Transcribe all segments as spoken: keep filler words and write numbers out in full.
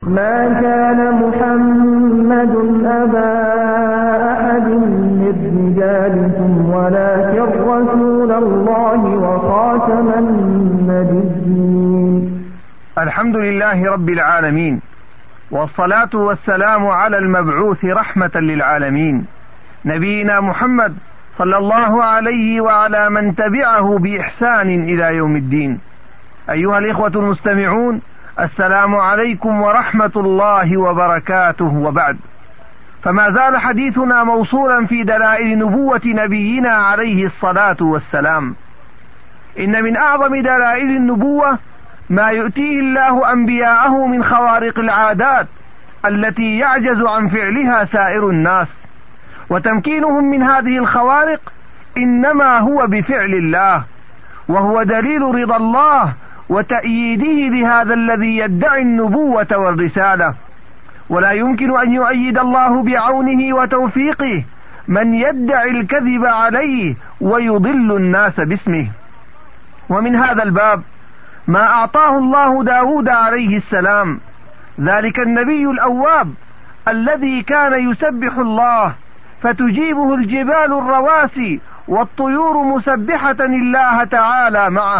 ما كان محمد أبا أحد من رجالكم ولكن رسول الله وخاتم النبيين. الحمد لله رب العالمين، والصلاة والسلام على المبعوث رحمة للعالمين، نبينا محمد صلى الله عليه وعلى من تبعه بإحسان إلى يوم الدين. أيها الإخوة المستمعون، السلام عليكم ورحمة الله وبركاته. وبعد، فما زال حديثنا موصولا في دلائل نبوة نبينا عليه الصلاة والسلام. إن من أعظم دلائل النبوة ما يؤتيه الله أنبياءه من خوارق العادات التي يعجز عن فعلها سائر الناس، وتمكينهم من هذه الخوارق إنما هو بفعل الله، وهو دليل رضا الله وتأييده لهذا الذي يدعي النبوة والرسالة. ولا يمكن أن يؤيد الله بعونه وتوفيقه من يدعي الكذب عليه ويضل الناس باسمه. ومن هذا الباب ما أعطاه الله داود عليه السلام، ذلك النبي الأواب الذي كان يسبح الله فتجيبه الجبال الرواسي والطيور مسبحة الله تعالى معه.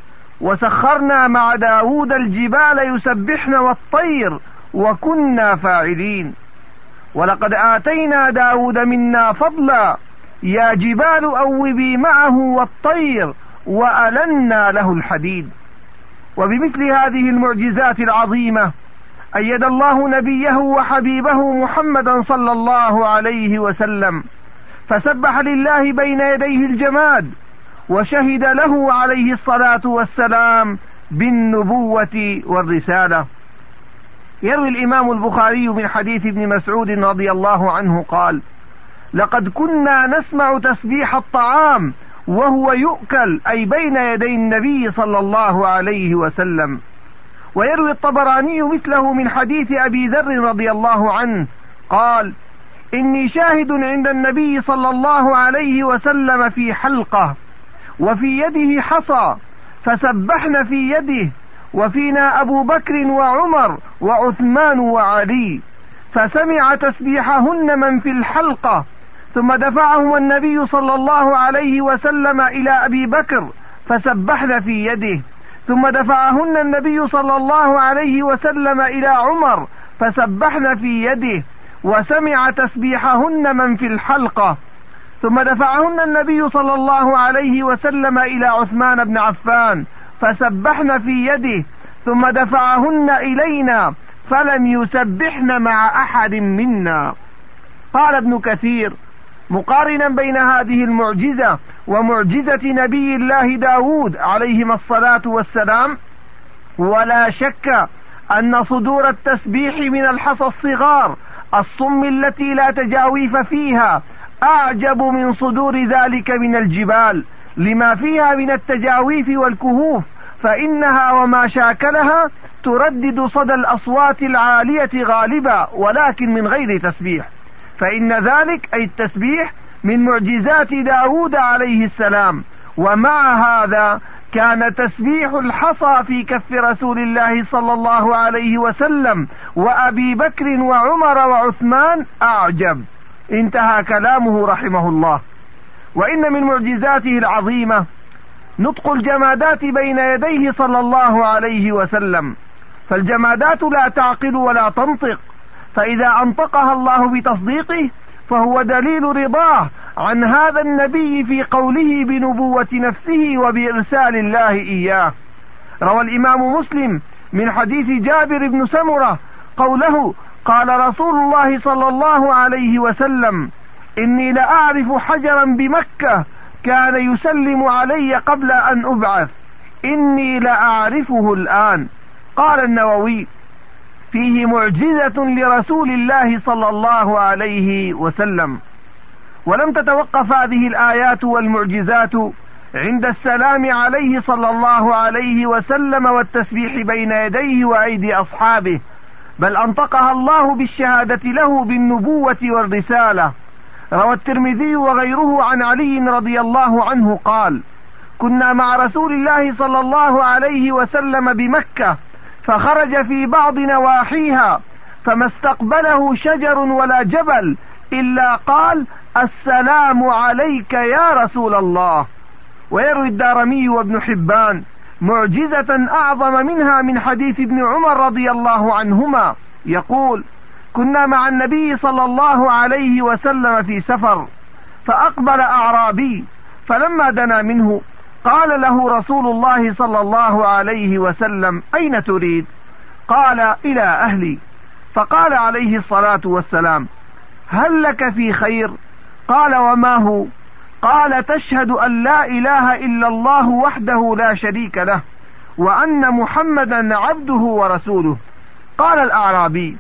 وسخرنا مع داود الجبال يسبحن والطير وكنا فاعلين. ولقد آتينا داود منا فضلا يا جبال أوبي معه والطير وألنا له الحديد. وبمثل هذه المعجزات العظيمة أيد الله نبيه وحبيبه محمدا صلى الله عليه وسلم، فسبح لله بين يديه الجماد، وشهد له عليه الصلاة والسلام بالنبوة والرسالة. يروي الإمام البخاري من حديث ابن مسعود رضي الله عنه قال: لقد كنا نسمع تسبيح الطعام وهو يؤكل، أي بين يدي النبي صلى الله عليه وسلم. ويروي الطبراني مثله من حديث أبي ذر رضي الله عنه قال: إني شاهد عند النبي صلى الله عليه وسلم في حلقة وفي يده حصى فسبحن في يده، وفينا أبو بكر وعمر وعثمان وعلي، فسمع تسبيحهن من في الحلقة، ثم دفعهم النبي صلى الله عليه وسلم إلى أبي بكر فسبحن في يده، ثم دفعهن النبي صلى الله عليه وسلم إلى عمر فسبحن في يده، وسمع تسبيحهن من في الحلقة، ثم دفعهن النبي صلى الله عليه وسلم إلى عثمان بن عفان فسبحن في يده، ثم دفعهن إلينا فلم يسبحن مع أحد منا. قال ابن كثير مقارنا بين هذه المعجزة ومعجزة نبي الله داود عليهما الصلاة والسلام: ولا شك أن صدور التسبيح من الحصى الصغار الصم التي لا تجاويف فيها أعجب من صدور ذلك من الجبال، لما فيها من التجاويف والكهوف، فإنها وما شاكلها تردد صدى الأصوات العالية غالبا ولكن من غير تسبيح، فإن ذلك أي التسبيح من معجزات داود عليه السلام. ومع هذا كان تسبيح الحصى في كف رسول الله صلى الله عليه وسلم وأبي بكر وعمر وعثمان أعجب. انتهى كلامه رحمه الله. وإن من معجزاته العظيمة نطق الجمادات بين يديه صلى الله عليه وسلم، فالجمادات لا تعقل ولا تنطق، فإذا أنطقها الله بتصديقه فهو دليل رضاه عن هذا النبي في قوله بنبوة نفسه وبإرسال الله إياه. روى الإمام مسلم من حديث جابر بن سمرة قوله: قال رسول الله صلى الله عليه وسلم: إني لأعرف حجرا بمكة كان يسلم علي قبل أن أبعث، إني لأعرفه الآن. قال النووي: فيه معجزة لرسول الله صلى الله عليه وسلم. ولم تتوقف هذه الآيات والمعجزات عند السلام عليه صلى الله عليه وسلم والتسبيح بين يديه وأيدي أصحابه، بل أنطقها الله بالشهادة له بالنبوة والرسالة. روى الترمذي وغيره عن علي رضي الله عنه قال: كنا مع رسول الله صلى الله عليه وسلم بمكة فخرج في بعض نواحيها فما استقبله شجر ولا جبل إلا قال: السلام عليك يا رسول الله. ويروي الدارمي وابن حبان معجزة أعظم منها من حديث ابن عمر رضي الله عنهما يقول: كنا مع النبي صلى الله عليه وسلم في سفر، فأقبل أعرابي، فلما دنا منه قال له رسول الله صلى الله عليه وسلم: أين تريد؟ قال: إلى أهلي. فقال عليه الصلاة والسلام: هل لك في خير؟ قال: وما هو؟ قال: تشهد أن لا إله إلا الله وحده لا شريك له، وأن محمدا عبده ورسوله. قال الأعرابي: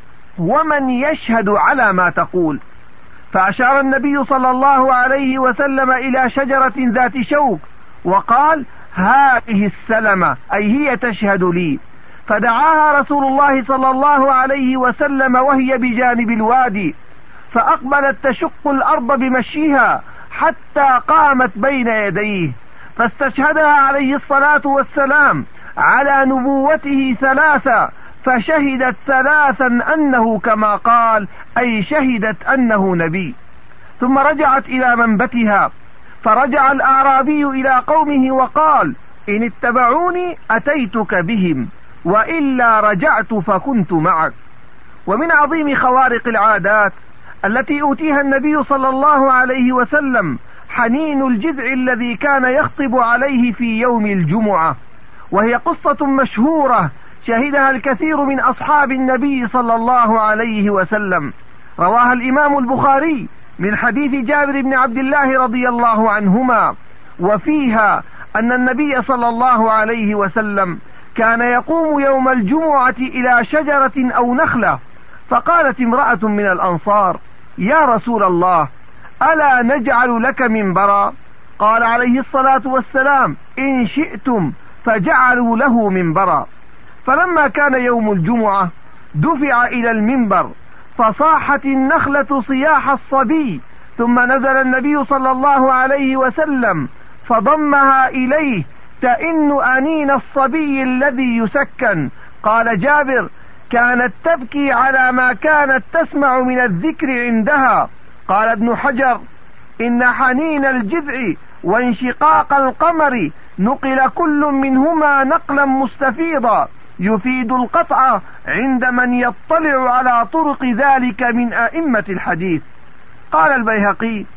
ومن يشهد على ما تقول؟ فأشار النبي صلى الله عليه وسلم إلى شجرة ذات شوك وقال: هذه السلمة، أي هي تشهد لي. فدعاها رسول الله صلى الله عليه وسلم وهي بجانب الوادي، فأقبلت تشق الأرض بمشيها حتى قامت بين يديه، فاستشهدها عليه الصلاة والسلام على نبوته ثلاثة، فشهدت ثلاثا أنه كما قال، أي شهدت أنه نبي. ثم رجعت إلى منبتها، فرجع الأعرابي إلى قومه وقال: إن اتبعوني أتيتك بهم، وإلا رجعت فكنت معك. ومن عظيم خوارق العادات التي أوتيها النبي صلى الله عليه وسلم حنين الجذع الذي كان يخطب عليه في يوم الجمعة، وهي قصة مشهورة شهدها الكثير من أصحاب النبي صلى الله عليه وسلم. رواها الإمام البخاري من حديث جابر بن عبد الله رضي الله عنهما، وفيها أن النبي صلى الله عليه وسلم كان يقوم يوم الجمعة إلى شجرة أو نخلة، فقالت امرأة من الأنصار: يا رسول الله، ألا نجعل لك منبرا؟ قال عليه الصلاة والسلام: إن شئتم. فجعلوا له منبرا. فلما كان يوم الجمعة دفع إلى المنبر، فصاحت النخلة صياح الصبي، ثم نزل النبي صلى الله عليه وسلم فضمها إليه تئن أنين الصبي الذي يسكن. قال جابر: كانت تبكي على ما كانت تسمع من الذكر عندها. قال ابن حجر: إن حنين الجذع وانشقاق القمر نقل كل منهما نقلا مستفيضا يفيد القطع عند من يطلع على طرق ذلك من أئمة الحديث. قال البيهقي: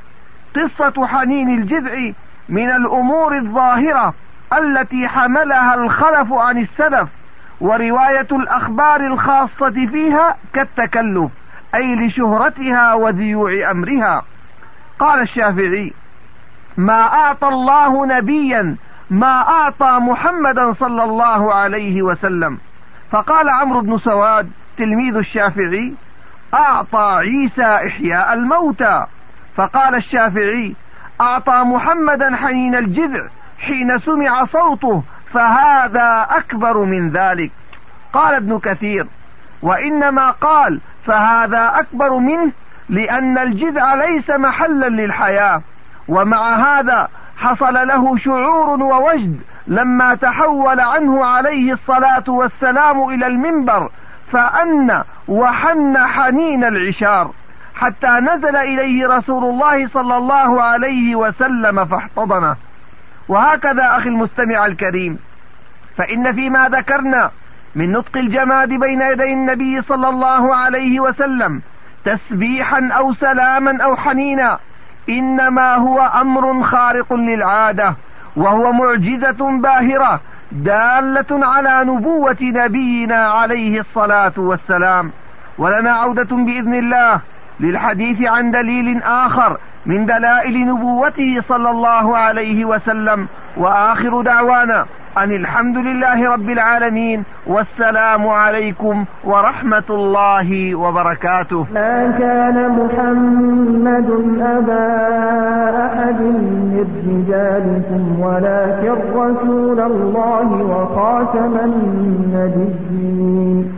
قصة حنين الجذع من الأمور الظاهرة التي حملها الخلف عن السلف، ورواية الأخبار الخاصة فيها كالتكلف، أي لشهرتها وذيوع أمرها. قال الشافعي: ما أعطى الله نبيا ما أعطى محمدا صلى الله عليه وسلم. فقال عمرو بن سواد تلميذ الشافعي: أعطى عيسى إحياء الموتى. فقال الشافعي: أعطى محمدا حنين الجذع حين سمع صوته، فهذا أكبر من ذلك. قال ابن كثير: وإنما قال فهذا أكبر منه لأن الجذع ليس محلا للحياة، ومع هذا حصل له شعور ووجد لما تحول عنه عليه الصلاة والسلام إلى المنبر، فأن وحن حنين العشار حتى نزل إليه رسول الله صلى الله عليه وسلم فاحتضنه. وهكذا أخي المستمع الكريم، فإن فيما ذكرنا من نطق الجماد بين يدي النبي صلى الله عليه وسلم تسبيحا أو سلاما أو حنينا إنما هو أمر خارق للعادة، وهو معجزة باهرة دالة على نبوة نبينا عليه الصلاة والسلام. ولنا عودة بإذن الله للحديث عن دليل آخر من دلائل نبوته صلى الله عليه وسلم، وآخر دعوانا أن الحمد لله رب العالمين، والسلام عليكم ورحمة الله وبركاته. ما كان محمد أبا أحد من رجالكم ولكن رسول الله وخاتم النبيين.